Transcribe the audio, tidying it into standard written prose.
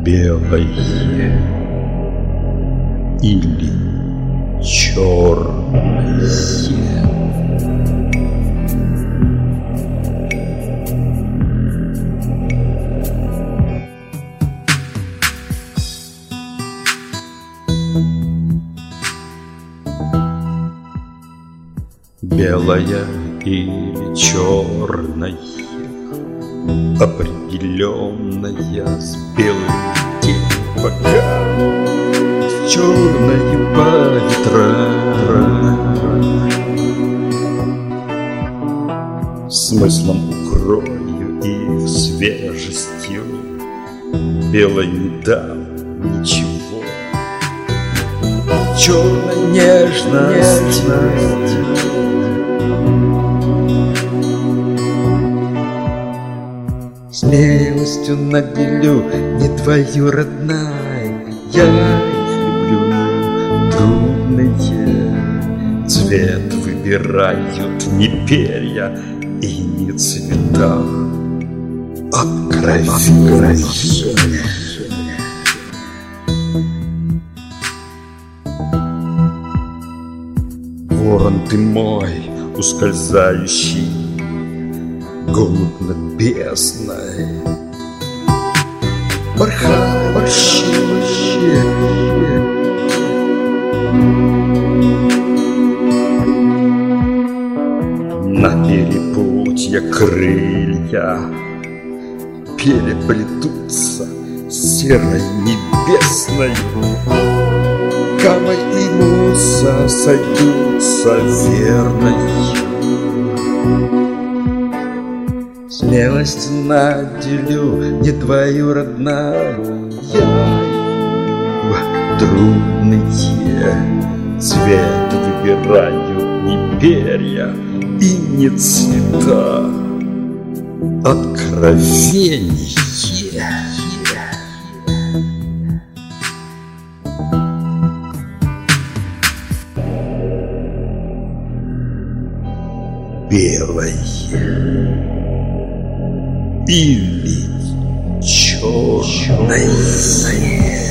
Белое или черное? Белое или черное, определенная с белым тень, пока с черной по ветрам. Смыслом укрою их свежестью, белой не дам ничего, черной нежностью. Смелостью наделю не твою родная, я люблю трудные. Цвет выбирают не перья и не цвета, откровения. Ворон ты мой, ускользающий, голубь над бездной, порхающий. На перепутье крылья переплетутся серой небесной, камой и муса сойдутся верной. Смелость наделю не твою родную, я трудные. Цвет выбираю не перья и не цвета, откровение. Белое или черное?